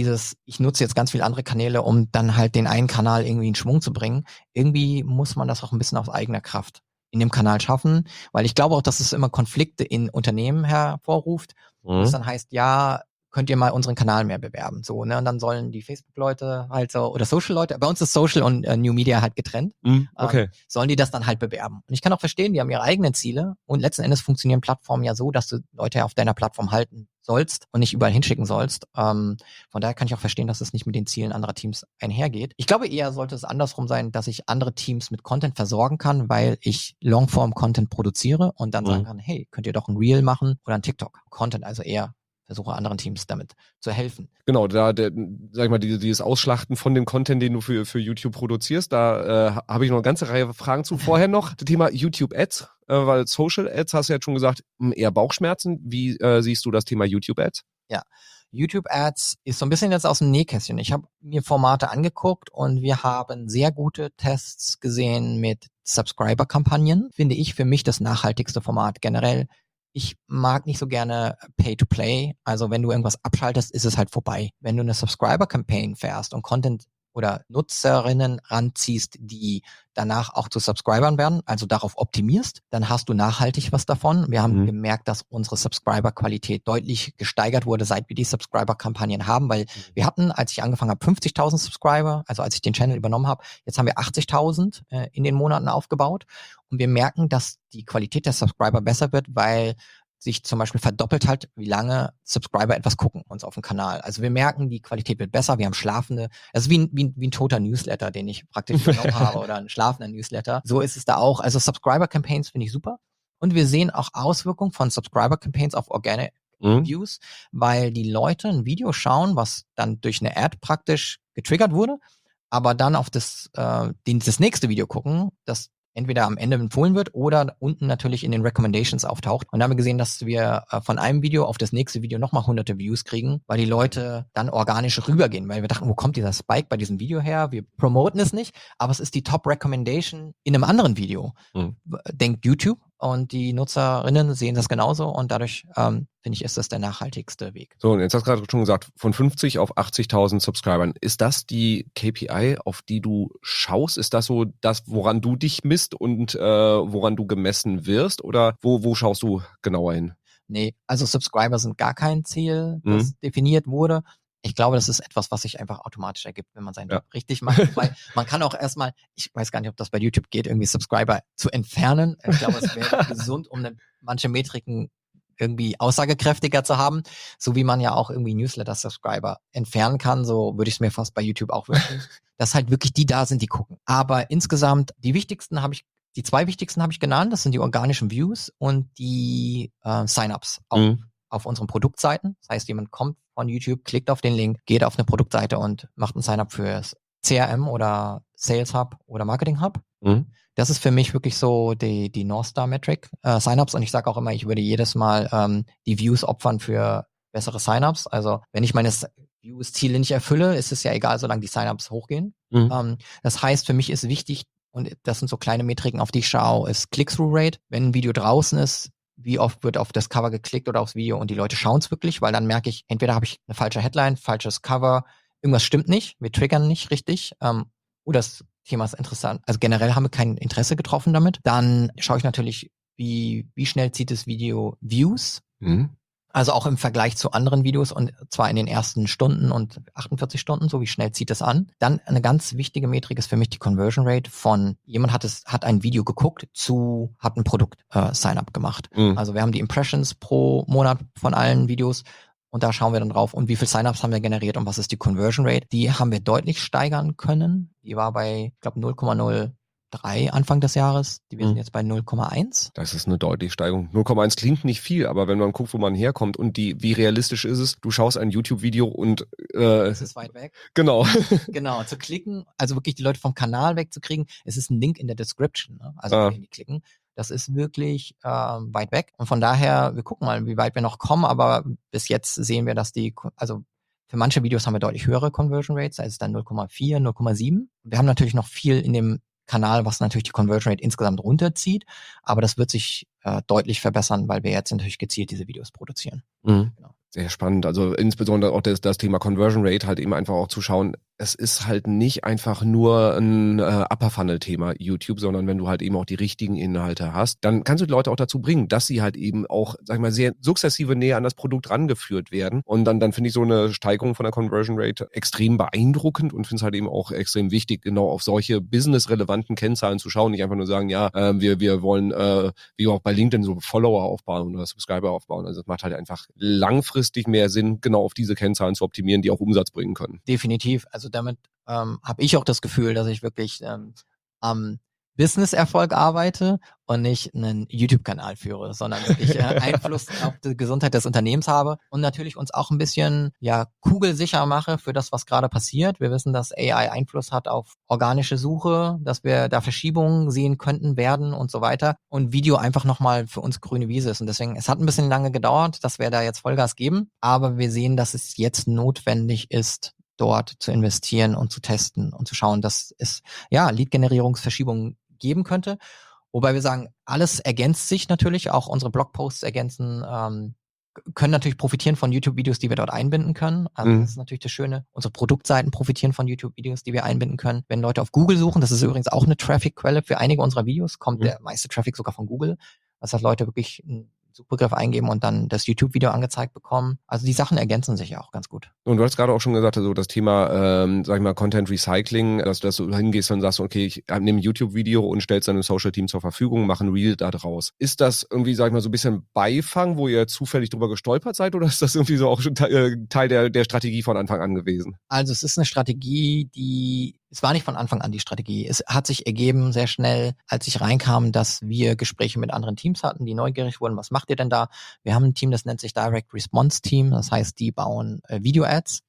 ich nutze jetzt ganz viele andere Kanäle, um dann halt den einen Kanal irgendwie in Schwung zu bringen. Irgendwie muss man das auch ein bisschen aus eigener Kraft in dem Kanal schaffen, weil ich glaube auch, dass es immer Konflikte in Unternehmen hervorruft. Und es dann heißt, ja, könnt ihr mal unseren Kanal mehr bewerben. So, ne? Und dann sollen die Facebook-Leute halt so, oder Social-Leute, bei uns ist Social und New Media halt getrennt, okay. sollen die das dann halt bewerben. Und ich kann auch verstehen, die haben ihre eigenen Ziele und letzten Endes funktionieren Plattformen ja so, dass du Leute auf deiner Plattform halten sollst und nicht überall hinschicken sollst. Von daher kann ich auch verstehen, dass es nicht mit den Zielen anderer Teams einhergeht. Ich glaube eher sollte es andersrum sein, dass ich andere Teams mit Content versorgen kann, weil ich Longform-Content produziere und dann sagen kann, hey, könnt ihr doch ein Reel machen oder ein TikTok-Content, also eher versuche anderen Teams damit zu helfen. Genau, sag ich mal, dieses Ausschlachten von dem Content, den du für YouTube produzierst, da habe ich noch eine ganze Reihe Fragen zu. Vorher noch das Thema YouTube Ads, weil Social Ads hast du jetzt schon gesagt, eher Bauchschmerzen. Wie siehst du das Thema YouTube Ads? Ja, YouTube Ads ist so ein bisschen jetzt aus dem Nähkästchen. Ich habe mir Formate angeguckt und wir haben sehr gute Tests gesehen mit Subscriber-Kampagnen. Finde ich für mich das nachhaltigste Format generell. Ich mag nicht so gerne Pay-to-Play. Also wenn du irgendwas abschaltest, ist es halt vorbei. Wenn du eine Subscriber-Campaign fährst und Content oder Nutzerinnen ranziehst, die danach auch zu Subscribern werden, also darauf optimierst, dann hast du nachhaltig was davon. Wir haben gemerkt, dass unsere Subscriber-Qualität deutlich gesteigert wurde, seit wir die Subscriber-Kampagnen haben, weil wir hatten, als ich angefangen habe, 50.000 Subscriber, also als ich den Channel übernommen habe, jetzt haben wir 80.000 in den Monaten aufgebaut und wir merken, dass die Qualität der Subscriber besser wird, weil sich zum Beispiel verdoppelt halt, wie lange Subscriber etwas gucken uns auf dem Kanal. Also wir merken, die Qualität wird besser, wir haben schlafende, also wie ein toter Newsletter, den ich praktisch genommen habe oder ein schlafender Newsletter. So ist es da auch. Also Subscriber-Campaigns finde ich super. Und wir sehen auch Auswirkungen von Subscriber-Campaigns auf Organic Views, weil die Leute ein Video schauen, was dann durch eine Ad praktisch getriggert wurde, aber dann auf das nächste Video gucken, das entweder am Ende empfohlen wird oder unten natürlich in den Recommendations auftaucht. Und da haben wir gesehen, dass wir von einem Video auf das nächste Video nochmal hunderte Views kriegen, weil die Leute dann organisch rübergehen, weil wir dachten, wo kommt dieser Spike bei diesem Video her? Wir promoten es nicht, aber es ist die Top-Recommendation in einem anderen Video. Denkt YouTube. Und die Nutzerinnen sehen das genauso und dadurch, finde ich, ist das der nachhaltigste Weg. So, und jetzt hast du gerade schon gesagt, von 50 auf 80.000 Subscribern. Ist das die KPI, auf die du schaust? Ist das so das, woran du dich misst und woran du gemessen wirst? Oder wo schaust du genauer hin? Nee, also Subscriber sind gar kein Ziel, das definiert wurde. Ich glaube, das ist etwas, was sich einfach automatisch ergibt, wenn man seinen Job richtig macht. Weil man kann auch erstmal, ich weiß gar nicht, ob das bei YouTube geht, irgendwie Subscriber zu entfernen. Ich glaube, es wäre gesund, um manche Metriken irgendwie aussagekräftiger zu haben. So wie man ja auch irgendwie Newsletter-Subscriber entfernen kann, so würde ich es mir fast bei YouTube auch wünschen. Dass halt wirklich die da sind, die gucken. Aber insgesamt, die zwei wichtigsten habe ich genannt. Das sind die organischen Views und die Sign-ups auf unseren Produktseiten. Das heißt, jemand kommt von YouTube, klickt auf den Link, geht auf eine Produktseite und macht einen Sign-up fürs CRM oder Sales Hub oder Marketing Hub. Das ist für mich wirklich so die North Star Metric, Sign-ups. Und ich sage auch immer, ich würde jedes Mal die Views opfern für bessere Sign-ups. Also wenn ich meine Views-Ziele nicht erfülle, ist es ja egal, solange die Sign-ups hochgehen. Das heißt, für mich ist wichtig, und das sind so kleine Metriken, auf die ich schaue, ist Click-Through-Rate. Wenn ein Video draußen ist, wie oft wird auf das Cover geklickt oder aufs Video und die Leute schauen es wirklich, weil dann merke ich, entweder habe ich eine falsche Headline, falsches Cover, irgendwas stimmt nicht, wir triggern nicht richtig, das Thema ist interessant. Also generell haben wir kein Interesse getroffen damit. Dann schaue ich natürlich, wie schnell zieht das Video Views. Also auch im Vergleich zu anderen Videos und zwar in den ersten Stunden und 48 Stunden, so wie schnell zieht es an. Dann eine ganz wichtige Metrik ist für mich die Conversion Rate von jemand hat ein Video geguckt hat ein Produkt Sign-up gemacht. Also wir haben die Impressions pro Monat von allen Videos und da schauen wir dann drauf und wie viel Sign-ups haben wir generiert und was ist die Conversion Rate. Die haben wir deutlich steigern können. Die war bei, ich glaube, 0,0 0,3 Anfang des Jahres. Wir sind jetzt bei 0,1. Das ist eine deutliche Steigerung. 0,1 klingt nicht viel, aber wenn man guckt, wo man herkommt und wie realistisch ist es, du schaust ein YouTube-Video und es ist weit weg. Genau. Genau, zu klicken, also wirklich die Leute vom Kanal wegzukriegen. Es ist ein Link in der Description, ne? Also wenn die klicken. Das ist wirklich weit weg. Und von daher, wir gucken mal, wie weit wir noch kommen, aber bis jetzt sehen wir, dass also für manche Videos haben wir deutlich höhere Conversion Rates, da ist es dann 0,4, 0,7. Wir haben natürlich noch viel in dem Kanal, was natürlich die Conversion Rate insgesamt runterzieht, aber das wird sich deutlich verbessern, weil wir jetzt natürlich gezielt diese Videos produzieren. Mhm. Genau. Sehr spannend. Also insbesondere auch das Thema Conversion Rate, halt eben einfach auch zu schauen, es ist halt nicht einfach nur ein Upper-Funnel-Thema YouTube, sondern wenn du halt eben auch die richtigen Inhalte hast, dann kannst du die Leute auch dazu bringen, dass sie halt eben auch, sag ich mal, sehr sukzessive näher an das Produkt rangeführt werden. Und dann finde ich so eine Steigerung von der Conversion Rate extrem beeindruckend und finde es halt eben auch extrem wichtig, genau auf solche business-relevanten Kennzahlen zu schauen. Nicht einfach nur sagen, ja, wir wollen, wie auch bei LinkedIn, so Follower aufbauen oder Subscriber aufbauen. Also es macht halt einfach langfristig mehr Sinn, genau auf diese Kennzahlen zu optimieren, die auch Umsatz bringen können. Definitiv. Also damit habe ich auch das Gefühl, dass ich wirklich am Business-Erfolg arbeite und nicht einen YouTube-Kanal führe, sondern wirklich Einfluss auf die Gesundheit des Unternehmens habe und natürlich uns auch ein bisschen kugelsicher mache für das, was gerade passiert. Wir wissen, dass AI Einfluss hat auf organische Suche, dass wir da Verschiebungen sehen könnten, werden und so weiter. Und Video einfach nochmal für uns grüne Wiese ist. Und deswegen, es hat ein bisschen lange gedauert, dass wir da jetzt Vollgas geben, aber wir sehen, dass es jetzt notwendig ist, dort zu investieren und zu testen und zu schauen, dass es Lead-Generierungsverschiebungen geben könnte. Wobei wir sagen, alles ergänzt sich natürlich, auch unsere Blogposts ergänzen, können natürlich profitieren von YouTube-Videos, die wir dort einbinden können. Also das ist natürlich das Schöne. Unsere Produktseiten profitieren von YouTube-Videos, die wir einbinden können. Wenn Leute auf Google suchen, das ist übrigens auch eine Traffic-Quelle für einige unserer Videos, kommt der meiste Traffic sogar von Google. Das heißt, Leute wirklich einen Suchbegriff eingeben und dann das YouTube-Video angezeigt bekommen. Also die Sachen ergänzen sich ja auch ganz gut. Und du hast gerade auch schon gesagt, also das Thema, sag ich mal, Content Recycling, dass du hingehst und sagst, okay, ich nehme ein YouTube-Video und stell's dann im Social-Team zur Verfügung, mache ein Reel da draus. Ist das irgendwie, sag ich mal, so ein bisschen Beifang, wo ihr zufällig drüber gestolpert seid, oder ist das irgendwie so auch schon Teil der Strategie von Anfang an gewesen? Also es ist eine Strategie, es war nicht von Anfang an die Strategie. Es hat sich ergeben sehr schnell, als ich reinkam, dass wir Gespräche mit anderen Teams hatten, die neugierig wurden. Was macht ihr denn da? Wir haben ein Team, das nennt sich Direct Response Team. Das heißt, die bauen Video-Ads.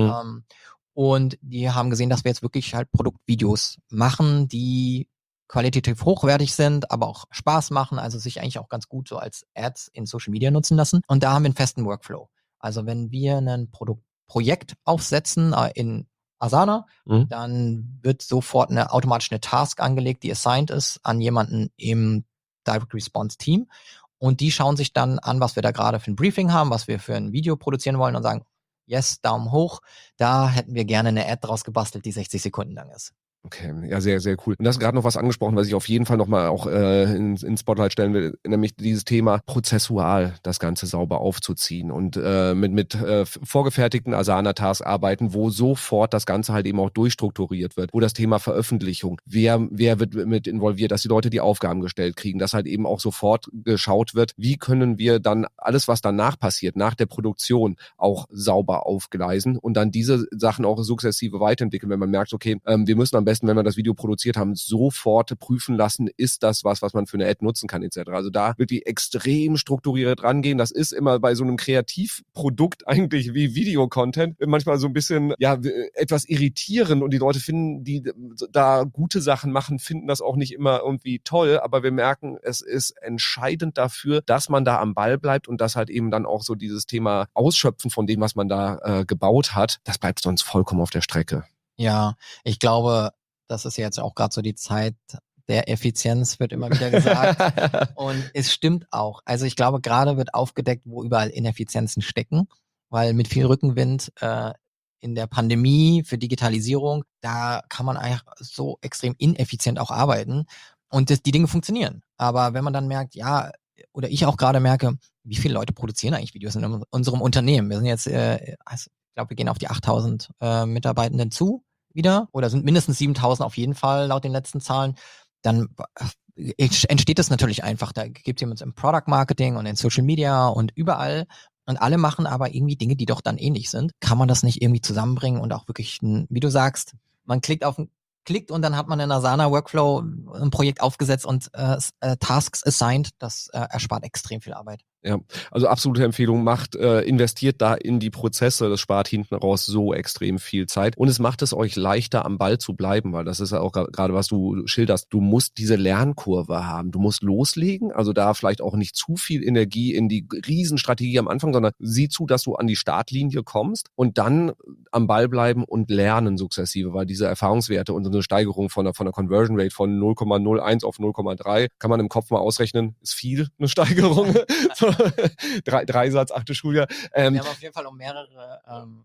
Und die haben gesehen, dass wir jetzt wirklich halt Produktvideos machen, die qualitativ hochwertig sind, aber auch Spaß machen, also sich eigentlich auch ganz gut so als Ads in Social Media nutzen lassen. Und da haben wir einen festen Workflow. Also wenn wir ein Projekt aufsetzen in Asana, dann wird sofort automatisch eine Task angelegt, die assigned ist an jemanden im Direct Response Team. Und die schauen sich dann an, was wir da gerade für ein Briefing haben, was wir für ein Video produzieren wollen und sagen, yes, Daumen hoch, da hätten wir gerne eine Ad draus gebastelt, die 60 Sekunden lang ist. Okay, ja, sehr, sehr cool. Und du hast gerade noch was angesprochen, was ich auf jeden Fall nochmal auch ins Spotlight stellen will, nämlich dieses Thema prozessual das Ganze sauber aufzuziehen und mit vorgefertigten Asana-Tasks arbeiten, wo sofort das Ganze halt eben auch durchstrukturiert wird, wo das Thema Veröffentlichung, wer wird mit involviert, dass die Leute die Aufgaben gestellt kriegen, dass halt eben auch sofort geschaut wird, wie können wir dann alles, was danach passiert, nach der Produktion, auch sauber aufgleisen und dann diese Sachen auch sukzessive weiterentwickeln, wenn man merkt, okay, wir müssen am besten, wenn wir das Video produziert haben, sofort prüfen lassen, ist das was man für eine Ad nutzen kann, etc. Also da wirklich extrem strukturiert rangehen. Das ist immer bei so einem Kreativprodukt eigentlich wie Videocontent manchmal so ein bisschen, etwas irritierend und die Leute finden, die da gute Sachen machen, finden das auch nicht immer irgendwie toll, aber wir merken, es ist entscheidend dafür, dass man da am Ball bleibt und dass halt eben dann auch so dieses Thema Ausschöpfen von dem, was man da gebaut hat, das bleibt sonst vollkommen auf der Strecke. Ja, ich glaube, das ist jetzt auch gerade so die Zeit der Effizienz, wird immer wieder gesagt. Und es stimmt auch. Also ich glaube, gerade wird aufgedeckt, wo überall Ineffizienzen stecken, weil mit viel Rückenwind in der Pandemie für Digitalisierung, da kann man eigentlich so extrem ineffizient auch arbeiten und die Dinge funktionieren. Aber wenn man dann merkt, oder ich auch gerade merke, wie viele Leute produzieren eigentlich Videos in unserem Unternehmen? Wir sind jetzt, ich glaube, wir gehen auf die 8000 Mitarbeitenden zu wieder oder sind mindestens 7000 auf jeden Fall laut den letzten Zahlen, dann entsteht das natürlich einfach. Da gibt es jemanden im Product Marketing und in Social Media und überall und alle machen aber irgendwie Dinge, die doch dann ähnlich sind. Kann man das nicht irgendwie zusammenbringen und auch wirklich, wie du sagst, man klickt auf einen klickt und dann hat man in Asana Workflow ein Projekt aufgesetzt und Tasks assigned. Das erspart extrem viel Arbeit. Ja, also absolute Empfehlung, investiert da in die Prozesse, das spart hinten raus so extrem viel Zeit und es macht es euch leichter, am Ball zu bleiben, weil das ist ja auch gerade, was du schilderst, du musst diese Lernkurve haben, du musst loslegen, also da vielleicht auch nicht zu viel Energie in die Riesenstrategie am Anfang, sondern sieh zu, dass du an die Startlinie kommst und dann am Ball bleiben und lernen sukzessive, weil diese Erfahrungswerte und so eine Steigerung von der Conversion Rate von 0,01 auf 0,3 kann man im Kopf mal ausrechnen, ist viel, eine Steigerung. Dreisatz, 8. Schuljahr. Wir haben auf jeden Fall um mehrere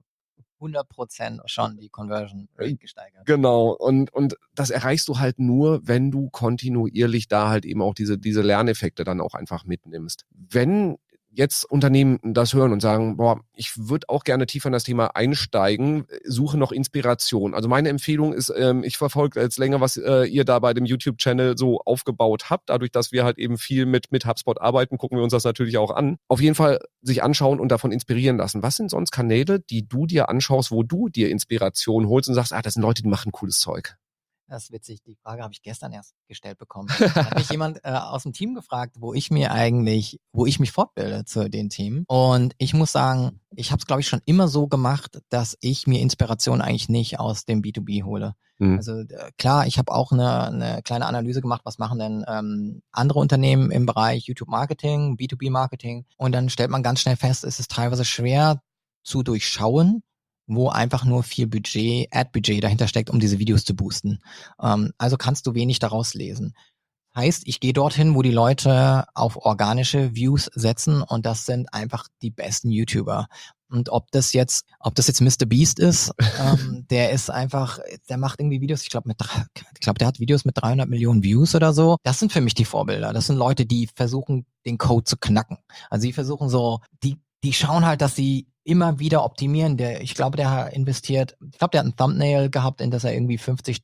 100% schon die Conversion Rate gesteigert. Genau. Und das erreichst du halt nur, wenn du kontinuierlich da halt eben auch diese Lerneffekte dann auch einfach mitnimmst. Wenn jetzt Unternehmen das hören und sagen, boah, ich würde auch gerne tiefer in das Thema einsteigen, suche noch Inspiration. Also meine Empfehlung ist, ich verfolge jetzt länger, was ihr da bei dem YouTube-Channel so aufgebaut habt. Dadurch, dass wir halt eben viel mit HubSpot arbeiten, gucken wir uns das natürlich auch an. Auf jeden Fall sich anschauen und davon inspirieren lassen. Was sind sonst Kanäle, die du dir anschaust, wo du dir Inspiration holst und sagst, das sind Leute, die machen cooles Zeug? Das ist witzig, die Frage habe ich gestern erst gestellt bekommen. Da hat mich jemand aus dem Team gefragt, wo ich mich fortbilde zu den Themen. Und ich muss sagen, ich habe es, glaube ich, schon immer so gemacht, dass ich mir Inspiration eigentlich nicht aus dem B2B hole. Also klar, ich habe auch eine kleine Analyse gemacht, was machen denn andere Unternehmen im Bereich YouTube-Marketing, B2B-Marketing. Und dann stellt man ganz schnell fest, es ist teilweise schwer zu durchschauen, wo einfach nur viel Ad-Budget dahinter steckt, um diese Videos zu boosten. Also kannst du wenig daraus lesen. Heißt, ich gehe dorthin, wo die Leute auf organische Views setzen und das sind einfach die besten YouTuber. Und ob das jetzt Mr. Beast ist, der macht irgendwie Videos, ich glaube, der hat Videos mit 300 Millionen Views oder so. Das sind für mich die Vorbilder. Das sind Leute, die versuchen, den Code zu knacken. Also die versuchen die schauen halt, dass sie immer wieder optimieren. Ich glaube, der hat ein Thumbnail gehabt, in das er irgendwie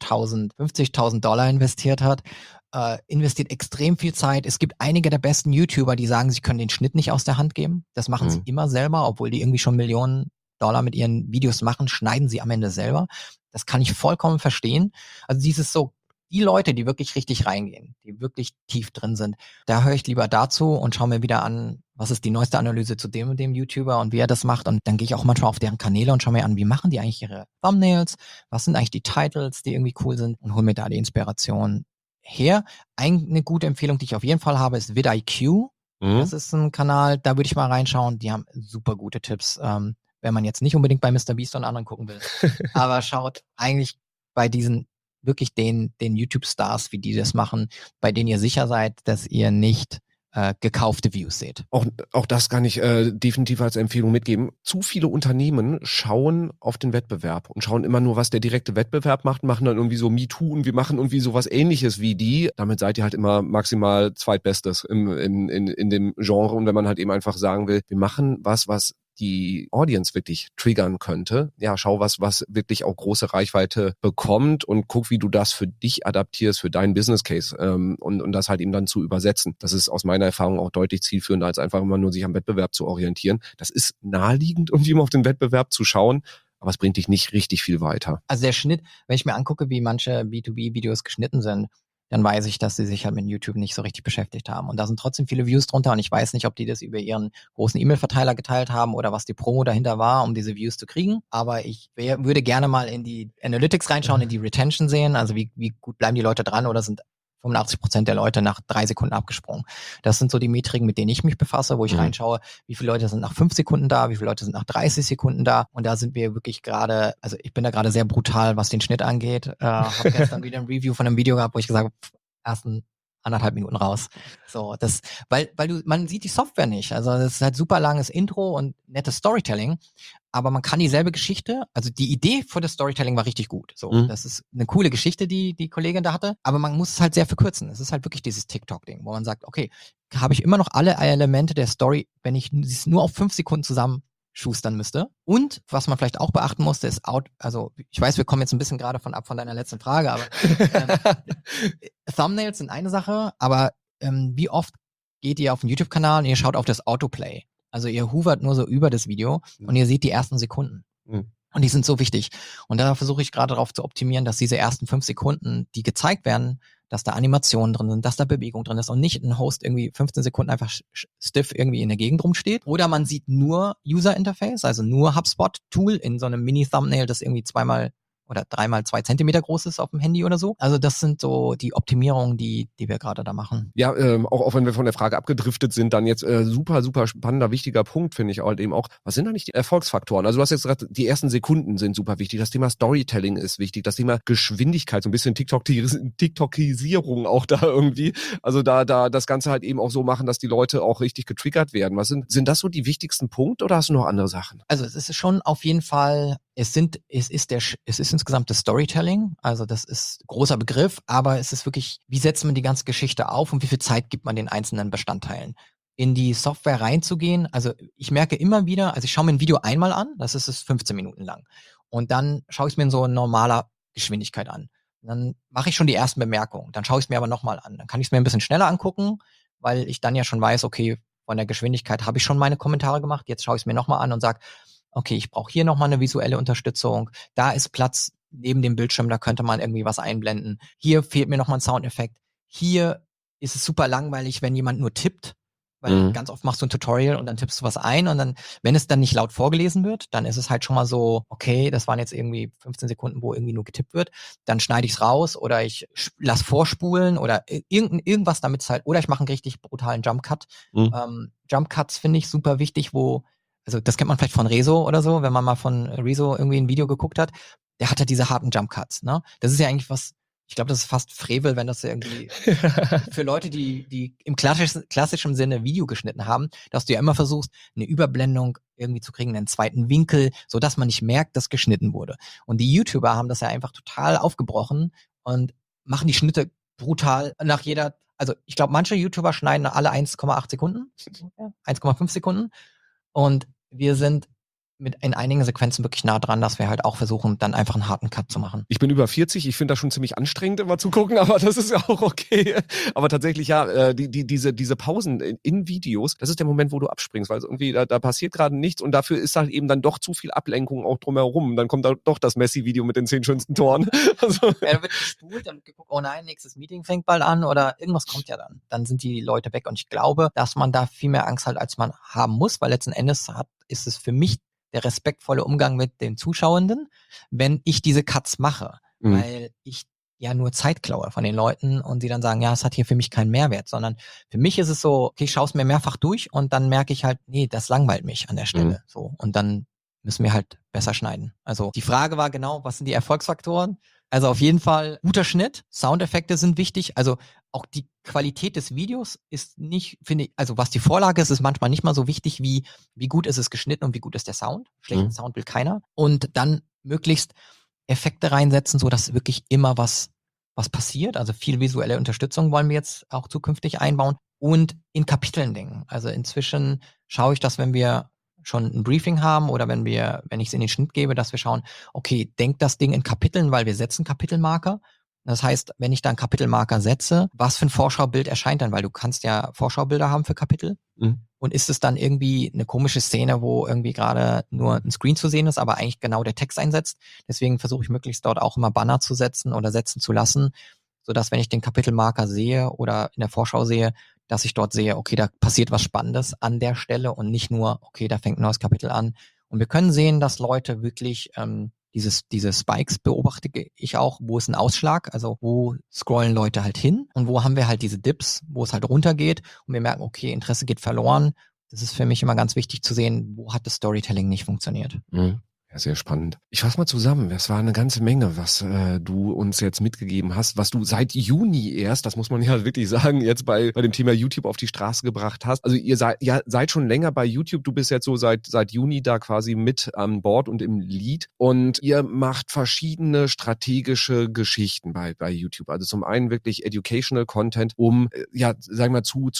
$50.000 investiert hat. Investiert extrem viel Zeit. Es gibt einige der besten YouTuber, die sagen, sie können den Schnitt nicht aus der Hand geben. Das machen sie immer selber, obwohl die irgendwie schon Millionen Dollar mit ihren Videos machen, schneiden sie am Ende selber. Das kann ich vollkommen verstehen. Also die Leute, die wirklich richtig reingehen, die wirklich tief drin sind, da höre ich lieber dazu und schaue mir wieder an, was ist die neueste Analyse zu dem und dem YouTuber und wie er das macht. Und dann gehe ich auch manchmal auf deren Kanäle und schaue mir an, wie machen die eigentlich ihre Thumbnails, was sind eigentlich die Titles, die irgendwie cool sind und hole mir da die Inspiration her. Eine gute Empfehlung, die ich auf jeden Fall habe, ist vidIQ. Das ist ein Kanal, da würde ich mal reinschauen. Die haben super gute Tipps, wenn man jetzt nicht unbedingt bei Mr. Beast und anderen gucken will. Aber schaut eigentlich bei diesen wirklich den YouTube-Stars, wie die das machen, bei denen ihr sicher seid, dass ihr nicht gekaufte Views seht. Auch das kann ich definitiv als Empfehlung mitgeben. Zu viele Unternehmen schauen auf den Wettbewerb und schauen immer nur, was der direkte Wettbewerb macht, machen dann irgendwie so MeToo und wir machen irgendwie sowas Ähnliches wie die. Damit seid ihr halt immer maximal Zweitbestes in dem Genre und wenn man halt eben einfach sagen will, wir machen was die Audience wirklich triggern könnte. Ja, schau, was wirklich auch große Reichweite bekommt und guck, wie du das für dich adaptierst, für deinen Business Case und das halt eben dann zu übersetzen. Das ist aus meiner Erfahrung auch deutlich zielführender, als einfach immer nur sich am Wettbewerb zu orientieren. Das ist naheliegend, irgendwie immer auf den Wettbewerb zu schauen, aber es bringt dich nicht richtig viel weiter. Also der Schnitt, wenn ich mir angucke, wie manche B2B-Videos geschnitten sind, dann weiß ich, dass sie sich halt mit YouTube nicht so richtig beschäftigt haben. Und da sind trotzdem viele Views drunter und ich weiß nicht, ob die das über ihren großen E-Mail-Verteiler geteilt haben oder was die Promo dahinter war, um diese Views zu kriegen. Aber ich würde gerne mal in die Analytics reinschauen, in die Retention sehen, also wie gut bleiben die Leute dran oder sind 85% der Leute nach 3 Sekunden abgesprungen. Das sind so die Metriken, mit denen ich mich befasse, wo ich reinschaue, wie viele Leute sind nach 5 Sekunden da, wie viele Leute sind nach 30 Sekunden da. Und da sind wir wirklich gerade, also ich bin da gerade sehr brutal, was den Schnitt angeht. Habe gestern wieder ein Review von einem Video gehabt, wo ich gesagt habe, ersten 1,5 Minuten raus. So, weil man sieht die Software nicht. Also das ist halt super langes Intro und nettes Storytelling, aber man kann dieselbe Geschichte, also die Idee für das Storytelling war richtig gut. So, das ist eine coole Geschichte, die Kollegin da hatte, aber man muss es halt sehr verkürzen. Es ist halt wirklich dieses TikTok-Ding, wo man sagt, okay, habe ich immer noch alle Elemente der Story, wenn ich es nur auf 5 Sekunden zusammen schustern müsste. Und was man vielleicht auch beachten musste, ist also ich weiß, wir kommen jetzt ein bisschen gerade von deiner letzten Frage, aber Thumbnails sind eine Sache, aber wie oft geht ihr auf den YouTube-Kanal und ihr schaut auf das Autoplay? Also ihr hovert nur so über das Video und ihr seht die ersten Sekunden. Und die sind so wichtig. Und da versuche ich gerade darauf zu optimieren, dass diese ersten 5 Sekunden, die gezeigt werden, dass da Animationen drin sind, dass da Bewegung drin ist und nicht ein Host irgendwie 15 Sekunden einfach stiff irgendwie in der Gegend rumsteht. Oder man sieht nur User Interface, also nur HubSpot-Tool in so einem Mini-Thumbnail, das irgendwie 2x oder 3x2 Zentimeter groß ist auf dem Handy oder so. Also das sind so die Optimierungen, die wir gerade da machen. Ja, auch wenn wir von der Frage abgedriftet sind, dann jetzt super, super spannender, wichtiger Punkt, finde ich halt eben auch. Was sind eigentlich die Erfolgsfaktoren? Also du hast jetzt gerade, die ersten Sekunden sind super wichtig. Das Thema Storytelling ist wichtig. Das Thema Geschwindigkeit, so ein bisschen TikTokisierung auch da irgendwie. Also da das Ganze halt eben auch so machen, dass die Leute auch richtig getriggert werden. Sind das so die wichtigsten Punkte oder hast du noch andere Sachen? Also es ist schon auf jeden Fall, es ist insgesamt das Storytelling, also das ist ein großer Begriff, aber es ist wirklich, wie setzt man die ganze Geschichte auf und wie viel Zeit gibt man den einzelnen Bestandteilen? In die Software reinzugehen, also ich merke immer wieder, also ich schaue mir ein Video einmal an, das ist es 15 Minuten lang und dann schaue ich es mir in so normaler Geschwindigkeit an. Dann mache ich schon die ersten Bemerkungen, dann schaue ich es mir aber nochmal an, dann kann ich es mir ein bisschen schneller angucken, weil ich dann ja schon weiß, okay, von der Geschwindigkeit habe ich schon meine Kommentare gemacht, jetzt schaue ich es mir nochmal an und sage, okay, ich brauche hier nochmal eine visuelle Unterstützung. Da ist Platz neben dem Bildschirm, da könnte man irgendwie was einblenden. Hier fehlt mir nochmal ein Soundeffekt. Hier ist es super langweilig, wenn jemand nur tippt, weil ganz oft machst du ein Tutorial und dann tippst du was ein und dann, wenn es dann nicht laut vorgelesen wird, dann ist es halt schon mal so, okay, das waren jetzt irgendwie 15 Sekunden, wo irgendwie nur getippt wird. Dann schneide ich es raus oder ich lass vorspulen oder irgendwas, damit es halt, oder ich mache einen richtig brutalen Jump-Cut. Jump-Cuts finde ich super wichtig, also das kennt man vielleicht von Rezo oder so, wenn man mal von Rezo irgendwie ein Video geguckt hat, der hat ja diese harten Jump-Cuts, ne? Das ist ja eigentlich was, ich glaube, das ist fast Frevel, wenn das irgendwie für Leute, die im klassischen Sinne Video geschnitten haben, dass du ja immer versuchst, eine Überblendung irgendwie zu kriegen, einen zweiten Winkel, so dass man nicht merkt, dass geschnitten wurde. Und die YouTuber haben das ja einfach total aufgebrochen und machen die Schnitte brutal nach jeder, also ich glaube, manche YouTuber schneiden alle 1,8 Sekunden, 1,5 Sekunden. Und wir sind in einigen Sequenzen wirklich nah dran, dass wir halt auch versuchen, dann einfach einen harten Cut zu machen. Ich bin über 40, ich finde das schon ziemlich anstrengend, immer zu gucken, aber das ist ja auch okay. Aber tatsächlich, ja, diese Pausen in Videos, das ist der Moment, wo du abspringst, weil irgendwie da passiert gerade nichts und dafür ist halt eben dann doch zu viel Ablenkung auch drumherum. Dann kommt da doch das Messi-Video mit den 10 schönsten Toren. Also. Ja, da wird gespult, dann wird geguckt, oh nein, nächstes Meeting fängt bald an oder irgendwas kommt ja dann. Dann sind die Leute weg und ich glaube, dass man da viel mehr Angst hat, als man haben muss, weil letzten Endes ist es für mich der respektvolle Umgang mit den Zuschauenden, wenn ich diese Cuts mache, weil ich ja nur Zeit klaue von den Leuten und sie dann sagen, ja, es hat hier für mich keinen Mehrwert, sondern für mich ist es so, okay, ich schaue es mir mehrfach durch und dann merke ich halt, nee, das langweilt mich an der Stelle. So, und dann müssen wir halt besser schneiden. Also die Frage war genau, was sind die Erfolgsfaktoren? Also auf jeden Fall guter Schnitt, Soundeffekte sind wichtig, also auch die Qualität des Videos ist nicht, finde ich, also was die Vorlage ist manchmal nicht mal so wichtig, wie gut ist es geschnitten und wie gut ist der Sound. Schlechten Sound will keiner. Und dann möglichst Effekte reinsetzen, so dass wirklich immer was passiert. Also viel visuelle Unterstützung wollen wir jetzt auch zukünftig einbauen und in Kapiteln denken. Also inzwischen schaue ich, dass wenn wir schon ein Briefing haben oder wenn ich es in den Schnitt gebe, dass wir schauen, okay, denkt das Ding in Kapiteln, weil wir setzen Kapitelmarker. Das heißt, wenn ich da einen Kapitelmarker setze, was für ein Vorschaubild erscheint dann, weil du kannst ja Vorschaubilder haben für Kapitel. Und ist es dann irgendwie eine komische Szene, wo irgendwie gerade nur ein Screen zu sehen ist, aber eigentlich genau der Text einsetzt. Deswegen versuche ich möglichst dort auch immer Banner zu setzen oder setzen zu lassen, sodass wenn ich den Kapitelmarker sehe oder in der Vorschau sehe, dass ich dort sehe, okay, da passiert was Spannendes an der Stelle und nicht nur, okay, da fängt ein neues Kapitel an. Und wir können sehen, dass Leute wirklich diese Spikes beobachte ich auch, wo ist ein Ausschlag, also wo scrollen Leute halt hin und wo haben wir halt diese Dips, wo es halt runtergeht und wir merken, okay, Interesse geht verloren. Das ist für mich immer ganz wichtig zu sehen, wo hat das Storytelling nicht funktioniert. Ja, sehr spannend. Ich fasse mal zusammen. Es war eine ganze Menge, was du uns jetzt mitgegeben hast, was du seit Juni erst, das muss man ja wirklich sagen, jetzt bei dem Thema YouTube auf die Straße gebracht hast. Also ihr seid schon länger bei YouTube. Du bist jetzt so seit Juni da quasi mit an Bord und im Lead. Und ihr macht verschiedene strategische Geschichten bei YouTube. Also zum einen wirklich Educational Content, um, sagen wir zu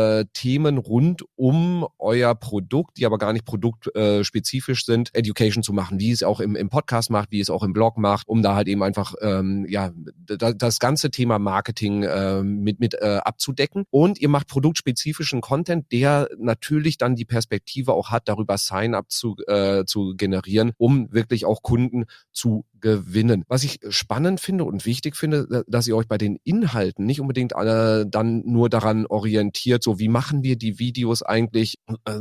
Themen rund um euer Produkt, die aber gar nicht produktspezifisch sind, Education zu zu machen, wie es auch im Podcast macht, wie es auch im Blog macht, um da halt eben einfach das ganze Thema Marketing mit abzudecken. Und ihr macht produktspezifischen Content, der natürlich dann die Perspektive auch hat, darüber Sign-up zu generieren, um wirklich auch Kunden zu gewinnen. Was ich spannend finde und wichtig finde, dass ihr euch bei den Inhalten nicht unbedingt dann nur daran orientiert, so wie machen wir die Videos eigentlich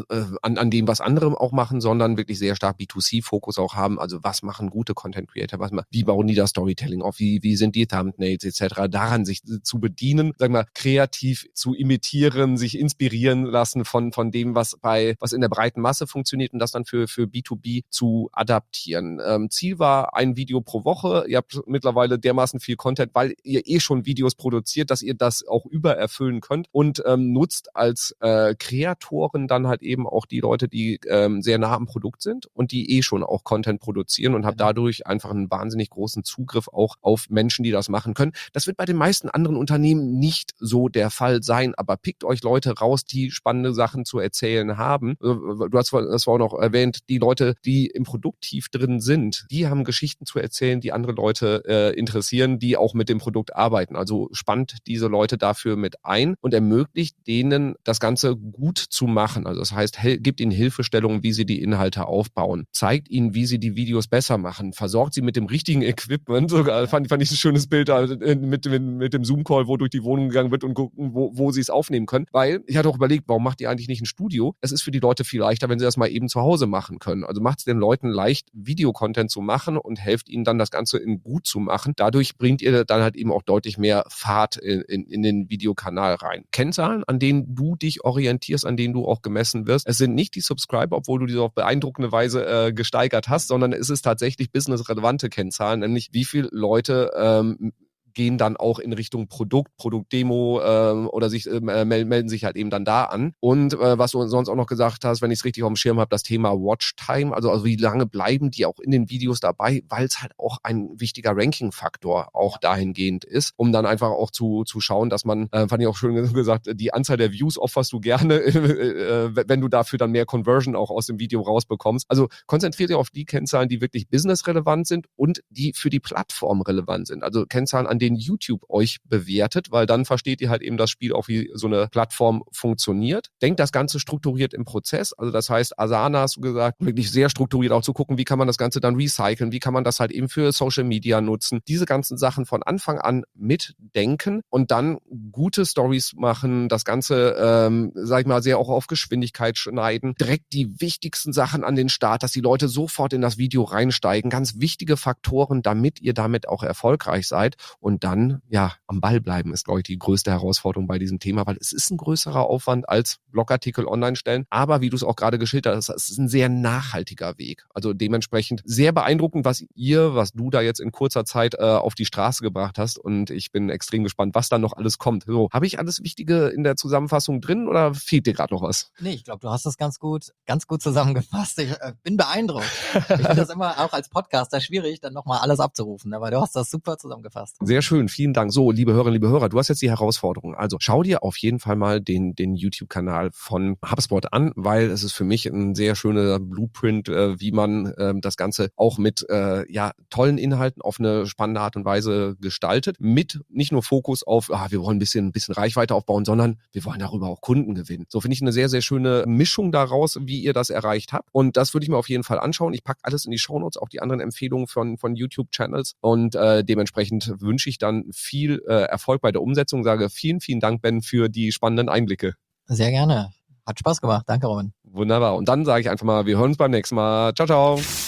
an dem, was andere auch machen, sondern wirklich sehr stark B2C-Fokus auch haben. Also was machen gute Content-Creator, wie bauen die das Storytelling auf, wie sind die Thumbnails etc., daran sich zu bedienen, sagen wir, kreativ zu imitieren, sich inspirieren lassen von dem, was in der breiten Masse funktioniert und das dann für B2B zu adaptieren. Ziel war ein Video pro Woche. Ihr habt mittlerweile dermaßen viel Content, weil ihr schon Videos produziert, dass ihr das auch übererfüllen könnt und nutzt als Kreatoren dann halt eben auch die Leute, die sehr nah am Produkt sind und die schon auch Content produzieren und habt dadurch einfach einen wahnsinnig großen Zugriff auch auf Menschen, die das machen können. Das wird bei den meisten anderen Unternehmen nicht so der Fall sein, aber pickt euch Leute raus, die spannende Sachen zu erzählen haben. Du hast das auch noch erwähnt, die Leute, die im Produkt tief drin sind, die haben Geschichten zu erzählen, die andere Leute interessieren, die auch mit dem Produkt arbeiten. Also spannt diese Leute dafür mit ein und ermöglicht denen, das Ganze gut zu machen. Also das heißt, gibt ihnen Hilfestellungen, wie sie die Inhalte aufbauen, zeigt ihnen, wie sie die Videos besser machen, versorgt sie mit dem richtigen Equipment. Sogar fand ich ein schönes Bild mit dem Zoom-Call, wo durch die Wohnung gegangen wird und gucken, wo sie es aufnehmen können. Weil ich hatte auch überlegt, warum macht ihr eigentlich nicht ein Studio? Es ist für die Leute viel leichter, wenn sie das mal eben zu Hause machen können. Also macht es den Leuten leicht, Videocontent zu machen und helft ihnen dann das Ganze in gut zu machen. Dadurch bringt ihr dann halt eben auch deutlich mehr Fahrt in den Videokanal rein. Kennzahlen, an denen du dich orientierst, an denen du auch gemessen wirst. Es sind nicht die Subscriber, obwohl du diese auf beeindruckende Weise gesteigert hast, sondern es ist tatsächlich businessrelevante Kennzahlen, nämlich wie viele Leute gehen dann auch in Richtung Produktdemo oder melden sich halt eben dann da an. Und was du sonst auch noch gesagt hast, wenn ich es richtig auf dem Schirm habe, das Thema Watchtime, also wie lange bleiben die auch in den Videos dabei, weil es halt auch ein wichtiger Ranking-Faktor auch dahingehend ist, um dann einfach auch zu schauen, dass man, fand ich auch schön gesagt, die Anzahl der Views opferst du gerne, wenn du dafür dann mehr Conversion auch aus dem Video rausbekommst. Also konzentriert ihr auf die Kennzahlen, die wirklich businessrelevant sind und die für die Plattform relevant sind. Also Kennzahlen, an denen YouTube euch bewertet, weil dann versteht ihr halt eben das Spiel auch, wie so eine Plattform funktioniert. Denkt das Ganze strukturiert im Prozess. Also das heißt, Asana hast du gesagt, wirklich sehr strukturiert auch zu gucken, wie kann man das Ganze dann recyceln, wie kann man das halt eben für Social Media nutzen. Diese ganzen Sachen von Anfang an mitdenken und dann gute Stories machen, das Ganze, sag ich mal, sehr auch auf Geschwindigkeit schneiden, direkt die wichtigsten Sachen an den Start, dass die Leute sofort in das Video reinsteigen. Ganz wichtige Faktoren, damit ihr damit auch erfolgreich seid. Und dann, ja, am Ball bleiben ist, glaube ich, die größte Herausforderung bei diesem Thema, weil es ist ein größerer Aufwand als Blogartikel online stellen. Aber wie du es auch gerade geschildert hast, es ist ein sehr nachhaltiger Weg. Also dementsprechend sehr beeindruckend, was du da jetzt in kurzer Zeit auf die Straße gebracht hast. Und ich bin extrem gespannt, was da noch alles kommt. So, habe ich alles Wichtige in der Zusammenfassung drin oder fehlt dir gerade noch was? Nee, ich glaube, du hast das ganz gut zusammengefasst. Ich bin beeindruckt. Ich finde das immer auch als Podcaster schwierig, dann nochmal alles abzurufen. Aber du hast das super zusammengefasst. Sehr schön, vielen Dank. So, liebe Hörerinnen, liebe Hörer, du hast jetzt die Herausforderung. Also schau dir auf jeden Fall mal den YouTube-Kanal von HubSpot an, weil es ist für mich ein sehr schöner Blueprint, wie man das Ganze auch mit tollen Inhalten auf eine spannende Art und Weise gestaltet. Mit nicht nur Fokus auf, wir wollen ein bisschen Reichweite aufbauen, sondern wir wollen darüber auch Kunden gewinnen. So finde ich eine sehr, sehr schöne Mischung daraus, wie ihr das erreicht habt. Und das würde ich mir auf jeden Fall anschauen. Ich packe alles in die Shownotes, auch die anderen Empfehlungen von YouTube-Channels. Und dementsprechend wünsche ich dann viel Erfolg bei der Umsetzung. Sage vielen, vielen Dank, Ben, für die spannenden Einblicke. Sehr gerne. Hat Spaß gemacht. Danke, Robin. Wunderbar. Und dann sage ich einfach mal, wir hören uns beim nächsten Mal. Ciao, ciao.